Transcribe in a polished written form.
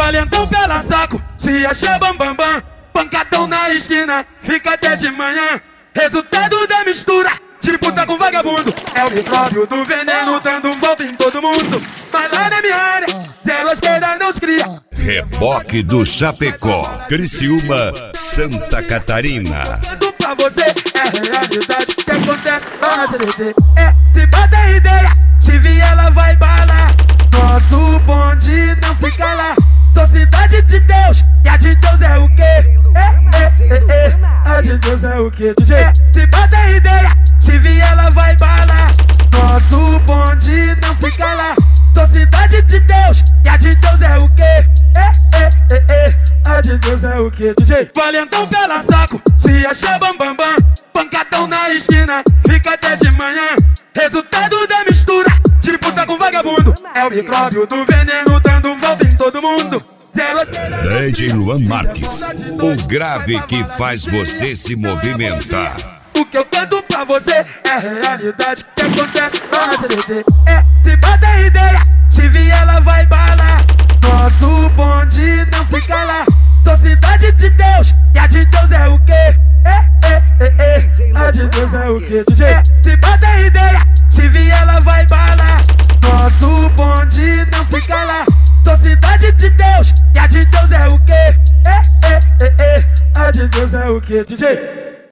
valentão pela saco, se acha bambambam. Pancadão na esquina, fica até de manhã. Resultado da mistura de puta com vagabundo. É o micróbio do veneno dando volta em todo mundo. Mas lá na minha área, zero esquerda não se cria. Reboque do Chapecó, Criciúma, Santa Catarina. Tudo pra você é realidade que acontece lá na CDT. Se bota ideia, se vier ela vai balar. Nosso bonde não se cala. Sou cidade de Deus, e a de Deus é o quê? A de Deus é o quê, DJ? Se bota ideia, se vier ela vai balar. Nosso bonde não se cala. Sou cidade de Deus, e a de Deus é o quê? A de Deus é o quê, DJ? Valentão pela saco, se acha bambambam. Pancadão na esquina, fica até de manhã. Resultado da mistura de puta com vagabundo. É o micróbio do veneno dando volta em todo mundo. DJ Luan Marques, o grave que faz você se movimentar. O que eu canto pra você é realidade que acontece lá na CDT. Se bota ideia, se vier ela vai balar. Nosso bonde não se cala. Sou cidade de Deus, e a de Deus é o quê? A de Deus é o quê, DJ? Se bota ideia, se vier ela vai balar. Nosso bonde não se cala. Sou cidade de Deus, e a de Deus é o quê? A de Deus é o quê, DJ?